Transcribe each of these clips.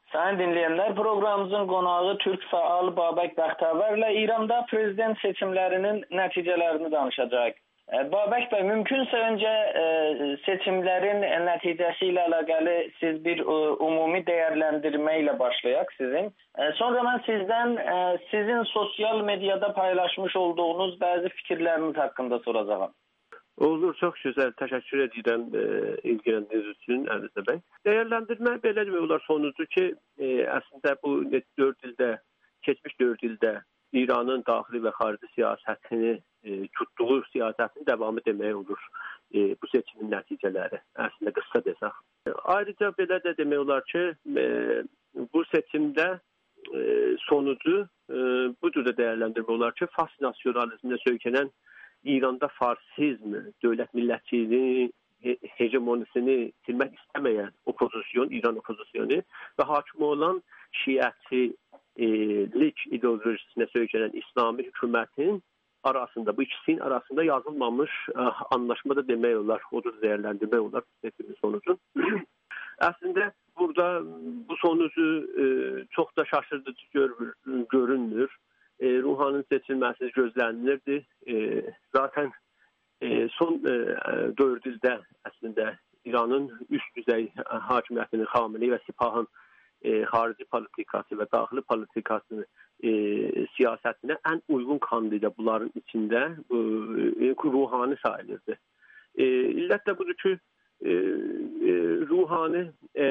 Sayın dinleyenler, programımızın qonağı Türk faal Babək Bəxtəvərlə İranda prezident seçimlərinin nəticələrini danışacaq. Babək bəy, mümkünsə öncə seçimlərin nəticəsi ilə əlaqəli siz bir ümumi dəyərləndirmə ilə başlayaq sizin. Sonra mən sizdən sizin sosial mediada paylaşmış olduğunuz bəzi fikirləriniz haqqında soracağam. Olur, çox gözəl. Təşəkkür edirəm ilgiləndiyiniz üçün Əlisə bəy. Dəyərləndirmə belə demək olar sonucu ki, əslində bu 4 ildə, keçmiş 4 ildə İranın daxili və xarici siyasətini, tutduğu siyasətin davamı demək olur bu seçimin nəticələri. Əslində qısa desək. Ayrıca belə də demək olar ki, bu seçimdə sonucu bu cür də dəyərləndirmək olar ki, fars nasionalizminə söykənən İranda farsizm, dövlət millətçiliyi, hegemonisini itirmək istəməyən opozisyon, İran opozisyonu və hakim olan şiəçilik ideolojisinə söykənən İslami hökumətin arasında, bu ikisinin arasında yazılmamış anlaşma da demək olar, o da dəyərləndirmək olar seçimin sonucu. Əslində burada bu sonucu çox da şaşırtıcı görünmür. Ruhanın seçilməsi gözlənilirdi. Zaten son 4 ildə əslində İranın üst düzey hakimiyyətinin Xamenei və Sipahın xarici politikası və daxili politikasını siyasətinə ən uyğun kandidat bunların içində Ruhani sayılırdı. İllət də budur ki, Ruhani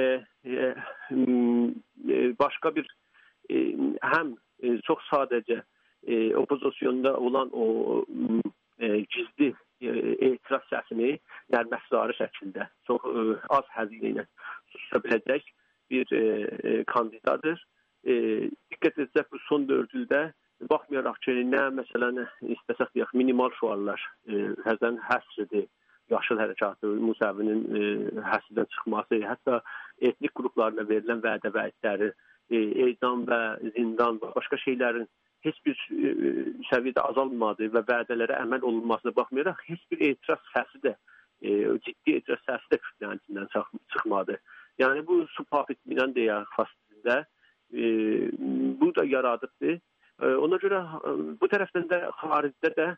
başqa bir həm çox sadəcə opozisyonda olan o gizli etiraz səsini nərməfzarı şəkildə çox az həzinə ilə susa biləcək bir kandidadır. Diqqət etsək bu son 4 ildə baxmayaraq ki, nə məsələn istəsək deyək minimal şüarlar, həzən həsrdir, yaşıl hərəkatı, Musəvinin həsrdən çıxması, hətta etnik qruplarına verilən vədə vədləri, edam və zindan və başqa şeylərin heç bir səviyyədə azalmadı və vədələrə əməl olunmasına baxmayaraq heç bir etiraz səsi də, ciddi etiraz səsi də kütlənin içindən çıxmadı. Yəni bu subhafitminan deyək faslında bu da yaradıbdır. Ona görə bu tərəfdən də xaricdə də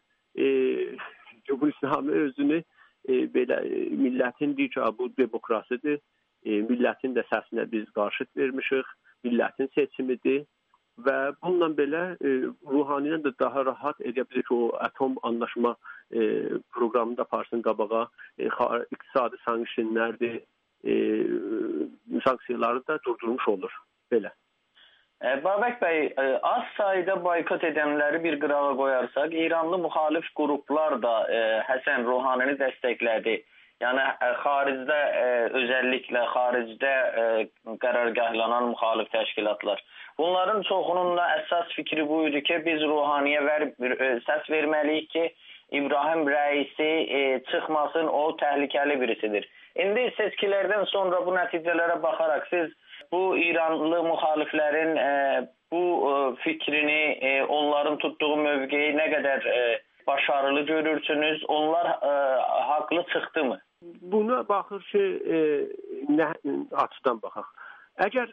Cumhuriyet özünü belə millətin deyir ki, bu demokrasiyadır, millətin də səsinə biz qarşıt vermişik, millətin seçimidir və bununla belə Ruhaniyə də daha rahat edə bilir ki, o atom anlaşma proqramında aparsın qabağa, iqtisadi sanksiyonlardır, sanksiyaları da durdurmuş olur. Belə. Babək bəy, az sayıda boykot edənləri bir qırağa qoyarsaq, İranlı müxalif qruplar da Həsən Ruhanini dəstəklədi. Yəni xaricdə, özəlliklə xaricdə qərargahlanan müxalif təşkilatlar. Bunların çoxunun da əsas fikri bu idi ki, biz Ruhaniyə səs verməliyik ki, İbrahim Rəisi çıxmasın, o təhlükəli birisidir. İndi seçkilərdən sonra bu nəticələrə baxaraq siz bu İranlı müxaliflərin bu fikrini, onların tutduğu mövqeyi nə qədər başarılı görürsünüz? Onlar haqlı çıxdı mı? Buna baxır ki, nə açıdan baxaq. Əgər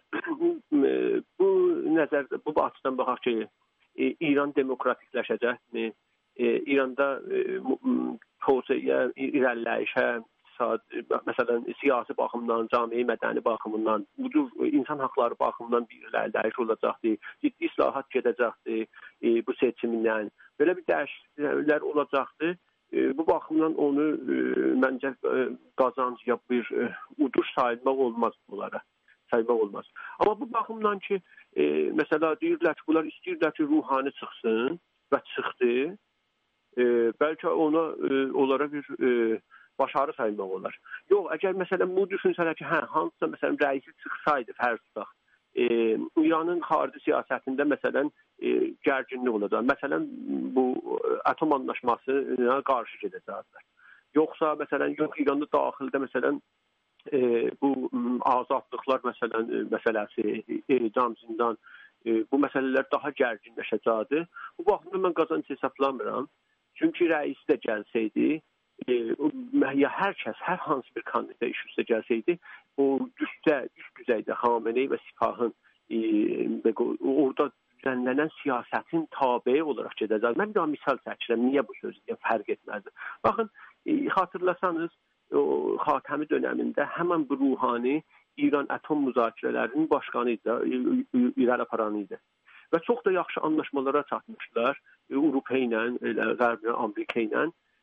bu açıdan baxaq ki, İran demokratikləşəcəkmi? İranda tövsiyə, irəliləyişə, məsələn, siyasi baxımdan, cəmi mədəni baxımından, insan haqları baxımından bir irəliləyiş olacaqdır, ciddi islahat gedəcəkdir bu seçimlə. Belə bir dəyişikliklər olacaqdır. Bu baxımdan onu məncə qazanc ya bir uduş sayılmaq olmaz bunlara. Sayılmaq olmaz. Amma bu baxımdan ki, məsələ deyirlər ki, bunlar istəyirlər ki, Ruhani çıxsın və çıxdı. Bəlkə onlara bir başarı sayılmaq olar. Yox, əgər məsələn bu düşünsələr ki, hansısa məsələn rəisi çıxsaydı fərz tutaq, İranın xarici siyasətində məsələn gərginlik olacaq. Məsələn bu atom anlaşmasına qarşı gedəcəklər. Yoxsa məsələn İranda daxildə məsələn bu azadlıqlar məsələsi, edam, zindan bu məsələlər daha gərginləşəcəkdir. Bu baxımdan mən qazanc hesablamıram. Çünki rəis də gəlsəydi, ya hər kəs, hər hansı bir kandidat iş üstə gəlsəydi, o üst düzeydə Xameneyi və Sipahın orada düzenlenen siyasetin tabi olarak gedəcək. Mən bir misal çəkirəm, niyə bu sözü fərq etməzdir. Baxın, hatırlasanız, o Xatəmi dönemində həmən bu Ruhani İran atom müzakirələrinin başqanıydı, irəli aparanıydı. Və çox da yaxşı anlaşmalara çatmışlar. Avropa ilə, Qərb ilə, Amerika ilə,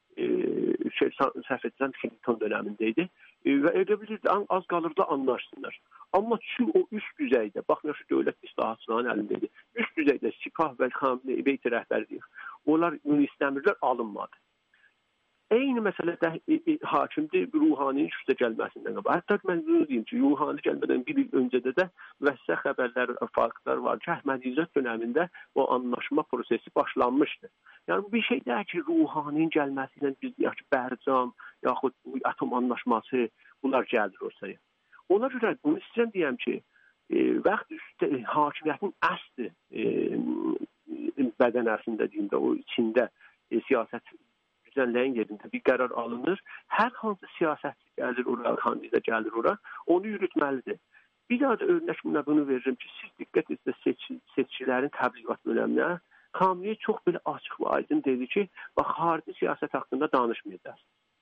səhv etsəm Clinton dönemindeydi. Və elə bilirdi, az qalırdı anlaşsınlar. Amma şu o üst düzeydə, baxmayaq şu dövlət islahatçıların əlindeydi. Üst düzeydə Sipah və Xameneyi beyti rəhbərliyi, onlar bunu istəmirlər, alınmadı. Eyni məsələdə hakimdir Ruhaninin üstə gəlməsindən qabaq. Hətta mən bunu deyim ki, Ruhani gəlmədən bir il öncədə də müəssisə xəbərlər, faktlar var ki, Əhməd İzzət dönemində o anlaşma prosesi başlanmışdı. Yəni bir şey deyək ki, Ruhaninin gəlməsindən biz deyək ki, Bərcam, yaxud atom anlaşması bunlar gəlir ortaya. Ona görə bunu istəyirəm deyəm ki, vaxt üstə hakimiyyətin əsli bədənəsində deyim də, o içində siyasət düzenleyen yerinde bir karar alınır. Her hansı siyasetçi gelir oraya, kandidat gelir oraya, onu yürütmelidir. Bir daha da örnek bunu veririm ki, siz dikkat etsiniz seçicilerin təbliğat bölümünə. Xameneyi çox belə açıq və aydın dedi ki, bax, xarici siyaset haqqında danışmayacağız.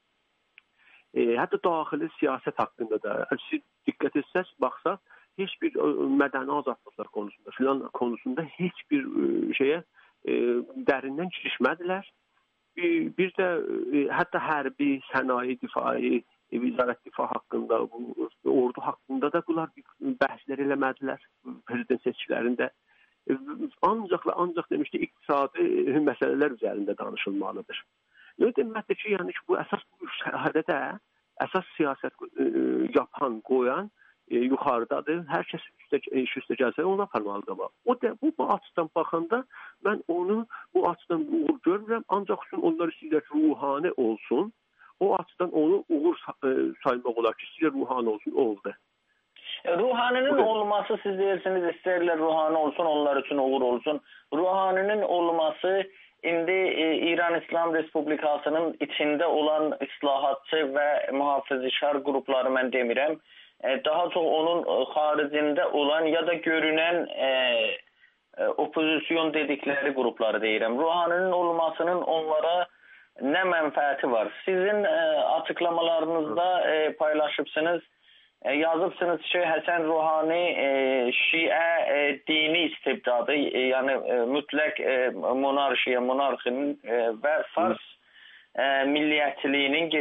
Hətta daxili siyaset haqqında da, siz dikkat etsiniz, baxsaq, heç bir mədəni azadlıqlar konusunda, filan konusunda heç bir şeye dərindən girişmədilər. Bir də hətta hərbi, sənaye, difai, vizarət difa haqqında, ordu haqqında da bunlar bəhslər eləmədilər prezident seçkilərində. Ancaq demişdi, iqtisadi məsələlər üzərində danışılmalıdır. Deməkdir ki, yəni ki, bu əsas bu sahədə əsas siyasət yapan, qoyan yuxarıdadır. Hər kəs üstə gəlsə onu aparmalıdır. Bu açıdan baxanda mən onu bu açıdan uğur görmürəm. Ancaq onlar istəyirlər ki, Ruhani olsun. O açıdan onu uğur saymaq olar ki, istəyirlər Ruhani olsun, oldu. Ruhaninin olması, siz deyirsiniz, istəyirlər Ruhani olsun, onlar üçün uğur olsun. Ruhaninin olması indi İran İslam Respublikasının içində olan islahatçı və mühafizəkar qrupları mən demirəm. Daha çox onun xaricində olan ya da görünən opozisyon dedikləri qrupları deyirəm. Ruhaninin olmasının onlara nə mənfəəti var? Sizin açıqlamalarınızda paylaşıbsınız, yazıbsınız ki, Həsən Ruhani Şiə dini istibdadı, yəni mütləq monarxiya, monarxinin və Fars milliyyətliyinin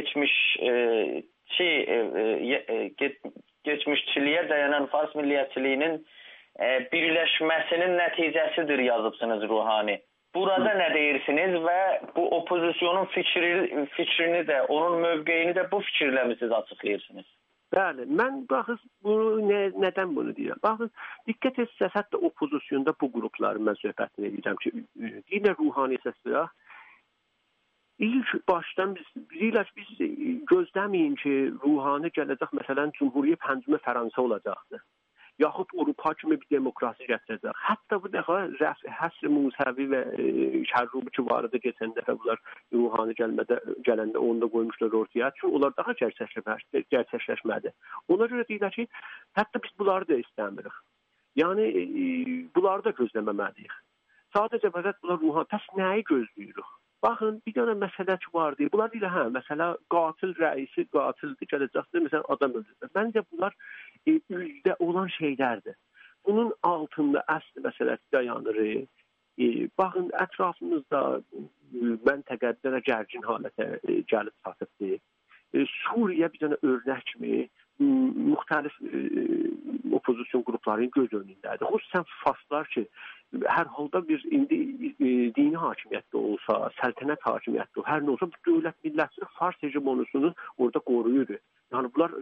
geçmişçiliğe dayanan Fars milliyetçiliğinin birleşmesinin neticesidir yazıbsınız Ruhani. Burada ne deyirsiniz ve bu opozisyonun fikrini de, onun mövqeyini de bu fikirlə mi siz açıqlayırsınız? Bəli, mən baxın nədən bunu deyirəm? Baxın, diqqət etsəz, hətta opozisyonda bu qrupların mən söhbətini edəcəm ki, yine Ruhani səslə İlk başdan biz gözləməyin ki, Ruhani gələcək, məsələn, Cumhuriyyə pəncümə Fransa olacaqdır. Yaxud Avropa kimi bir demokrasi gətirəcək. Hətta bu dəfə Həsr Musəvi və Şərrubi ki var idi, geçən dəfə bunlar Ruhani gələndə onu da qoymuşlar ortaya. Çünki onlar daha gerçəkləşmədi. Ona görə deyirlər ki, hətta biz bunları da istəmirik. Yəni, bunları da gözləməməliyik. Sadəcə bunlar Ruhani, bəs nəyi gözləyirik? Baxın, bir dənə məsələ ki var deyir. Bunlar deyir, məsələ qatil rəisi, qatildir, gələcəkdir, məsələn, adam öldürür. Məncə bunlar üzdə olan şeylərdir. Bunun altında əsli məsələsi dayanır. Baxın, ətrafımızda məntəqədə gərgin halətə gəlib çatıbdır. Suriyə bir dənə örnək kimi müxtəlif opozisyon qruplarının göz önündədir. Xüsusən Farslar ki, hər halda bir indi dini hakimiyyətdə olsa, səltənət hakimiyyətdə, hər nə olsa bu dövlət millətçilik Fars hegemonusunu orada qoruyur. Yəni bunlar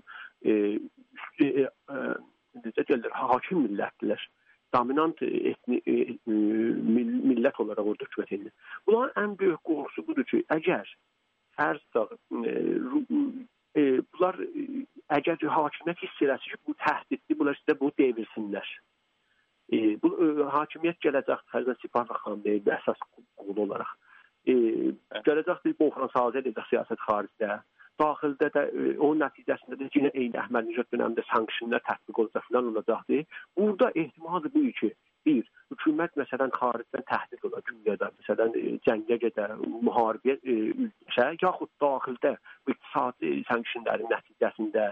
hakim millətdilər. Dominant millət olaraq orada hökumət edir. Bunların ən böyük qorxusu budur ki, əgər bunlar əgər hakimiyyət hiss eləsə ki, bu təhdiddir, bunlar sizə bunu devirsinlər. Bu hakimiyyət gələcək Həsən Sipah və Xameneyi əsas qolu olaraq. Gələcəkdir, bohransazə edəcək siyasət xaricdə. daxildə də onun nəticəsində də yenə eyni Əhmədinəcad dövründə sanksiyonlar tətbiq olacaq filan olacaqdı. Burada ehtimal bu ki, bir, hökumət məsələn xaricdən təhdid ola gündədə, məsələn cəngə gedə, müharibəyə yaxud daxildə iqtisadi sanksiyonların nəticəsində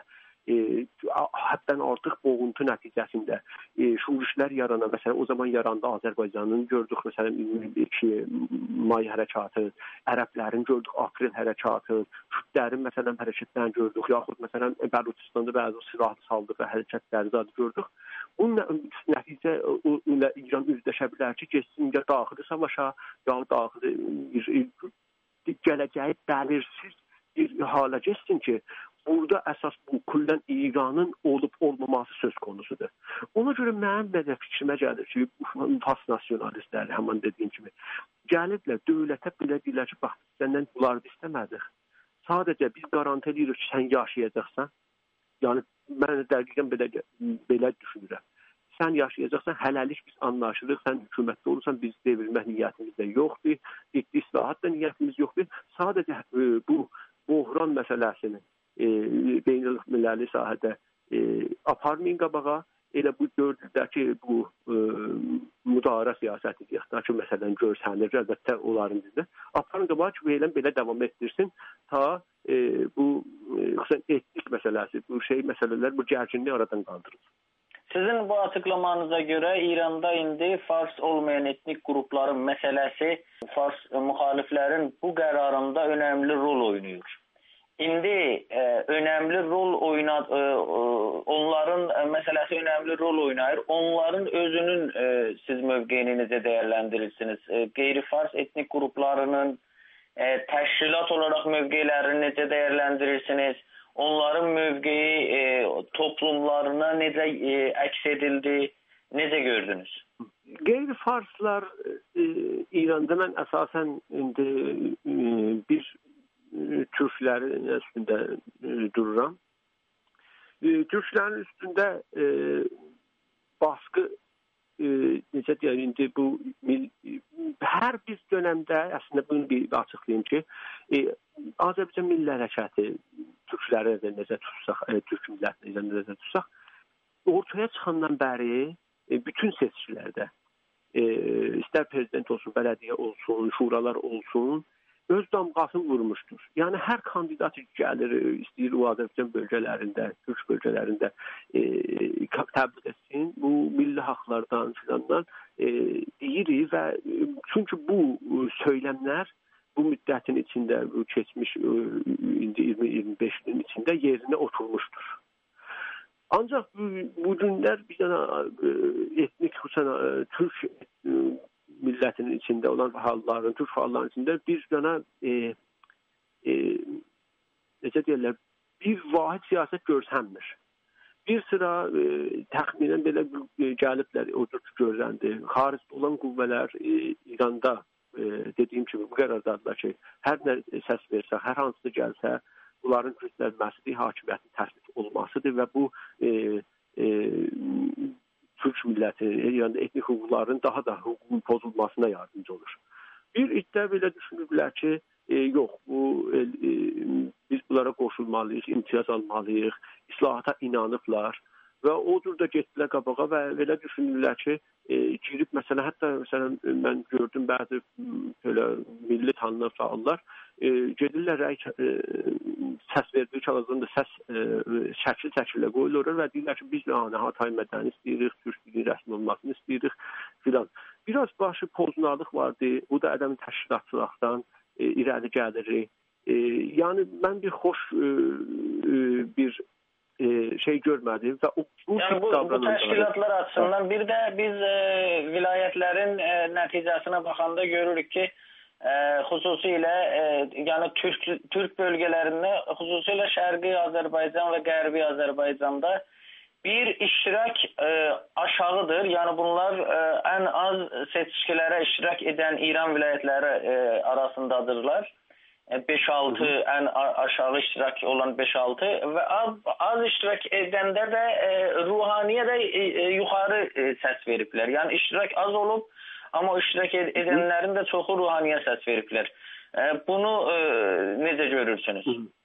həddən artıq boğuntu nəticəsində şuruşlar yaranan, məsələn o zaman yarandı Azərbaycanın, gördük məsələn 22 may hərəkatı, ərəblərin gördük aprel hərəkatı, Kürdlərin məsələn hərəkətlərini gördük, yaxud məsələn Bəluçistanda bəzi silahlı saldırı hərəkətləri də gördük. Bunun nəticə ilə İran üzləşə bilər ki, geçsin ya daxili savaşa, ya daxili gələcəyi bəlirsiz bir hala geçsin ki, burada əsas bu küllən İranın olub-olmaması söz konusudur. Ona görə mənim də fikrimə gəlir ki, fas nasionalistləri, həman dediyim kimi, gəliblər dövlətə belə deyirlər ki, bax, səndən bunları istəmədik. Sadəcə biz qarantı edirik ki, sən yaşayacaqsan. Yəni, mən dəqiqən belə düşünürəm. Sən yaşayacaqsan, hələlik biz anlaşırıq, sən hökumətdə olursan, biz devirmək niyyətimiz də yoxdur, ciddi islahat da niyyətimiz yoxdur. Sadəcə bu bohran məsələsini beynəlxalq sahədə aparmayın qabağa, elə bu gördükdəki bu müdarə siyasəti deyək ki, məsələn görsənir, əlbəttə onların bizdə. Aparın qabağa ki, belə davam etdirsin, ta bu xüsusən etnik məsələsi, bu məsələlər, bu gərginliyi aradan qaldırır. Sizin bu açıklamanıza göre İran'da indi Fars olmayan etnik grupların meselesi Fars muhaliflerin bu kararında önemli rol oynuyor. İndi önemli rol onların meselesi önemli rol oynayır. Onların özünün siz mövqeyinizi değerlendirirsiniz. Qeyri-Fars etnik gruplarının təşkilat olarak mövqeylerini necə değerlendirirsiniz? Onların mövqeyi toplumlarına necə əks edildi? Necə gördünüz? Qeyri-Farslar İranda mən əsasən indi bir Türklərin üstündə dururam. Türklərin üstündə baskı necə deyək, indi bu hər bir dönəmdə əslində bunu bir açıqlayım ki, Azərbaycan Milli Hərəkatı Türkləri də necə tutsaq, Türk millətini necə tutsaq, ortaya çıxandan bəri bütün seçkilərdə istər prezident olsun, bələdiyyə olsun, şuralar olsun, öz damğasını vurmuşdur. Yəni hər kandidat gəlir, istəyir o Azərbaycan bölgələrində, Türk bölgələrində təbliğ etsin, bu milli haqlardan filandan deyirik və çünki bu söyləmlər bu müddətin içində, bu keçmiş indi 20-25 ilin içində yerinə oturmuşdur. Ancaq bu günlər bir dənə etnik, xüsusən Türk millətinin içində olan halların, Türk halların içində bir dənə necə deyirlər, bir vahid siyasət görsənmir. Bir sıra təxminən belə gəliblər, o cür görüləndi. Xaricdə olan qüvvələr İranda dediyim kimi bu qərardadırlar ki, hər nə səs versə, hər hansı gəlsə, bunların güclənməsidir, hakimiyyətin təsbit olmasıdır və bu Türk milləti, yəni etnik hüquqların daha da hüququn pozulmasına yardımcı olur. Bir iddia belə düşünürlər ki, yox, biz bunlara qoşulmalıyıq, imtiyaz almalıyıq, islahata inanıblar və o cürdə getdilər qabağa və belə düşünürlər ki, girib məsələn, hətta məsələn, mən gördüm bəzi belə milli tanınan fəallar gedirlər, səs verdiyi kağızında səs şəkil-şəkillə qoyulur və deyirlər ki, biz Hatay mədəni istəyirik, Türk dilinin rəsmi olmasını istəyirik filan. Biraz başı pozunalıq vardı, bu da ədəmi təşkilatçılıqdan irəli gəlirik. Yəni mən bir xoş bir şey görmədim və yəni bu təşkilatlar açısından bir də biz vilayətlərin nəticəsinə baxanda görürük ki, xüsusilə yəni Türk bölgələrində, xüsusilə Şərqi Azərbaycan və Qərbi Azərbaycanda bir iştirak aşağıdır. Yəni bunlar ən az seçkilərə iştirak edən İran vilayətləri arasındadırlar. 5-6 ən aşağı iştirak olan 5-6 və az iştirak edəndə də ruhaniyə də yuxarı səs veriblər. Yəni iştirak az olub, amma iştirak edənlərin də çoxu ruhaniyə səs veriblər. Bunu necə görürsünüz?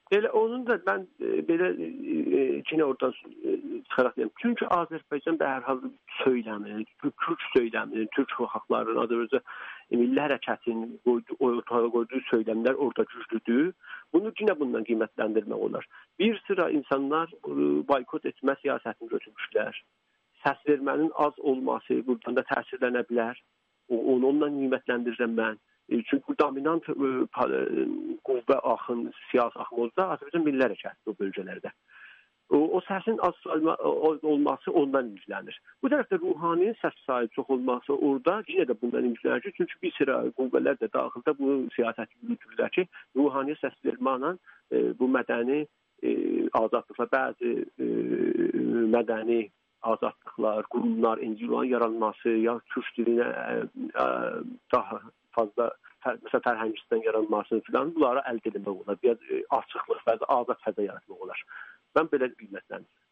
Elə onun da mən belə yine oradan çıxaraq deyim. Çünki Azərbaycan da hər halda söyləmir, Türk söyləmir, Türk xalqlarının Azərbaycan milli hərəkatının ortaya qoyduğu söyləmlər orada güclüdür. Bunu yine bundan qiymətləndirmək olar. Bir sıra insanlar boykot etmə siyasətini götürmüşlər. Səs vermənin az olması buradan da təsirlənə bilər. Onunla qiymətləndirirəm mən. Çünki dominant qüvvə axın, siyasi axın olsa Azərbaycan milli hərəkatı o bölgələrdə. O səsin az olması ondan imzələnir. Bu tərəfdə Ruhaninin səs sayı çox olması orada yenə də bundan imzələnir. Çünki bir sıra qüvvələr də daxildə bu siyasəti yürütürlər ki, Ruhaniyə səs verməklə bu mədəni azadlıqlar, bəzi mədəni azadlıqlar, qurumlar, NGO-ların yaranması, ya Türk dilinə daha fazla mesela tərhəngisindən yaranmasını filan bunları əldə etmək olar. Biraz açıqlıq və azad fəza yaratmaq olar. Mən belə qiymətləndirirəm.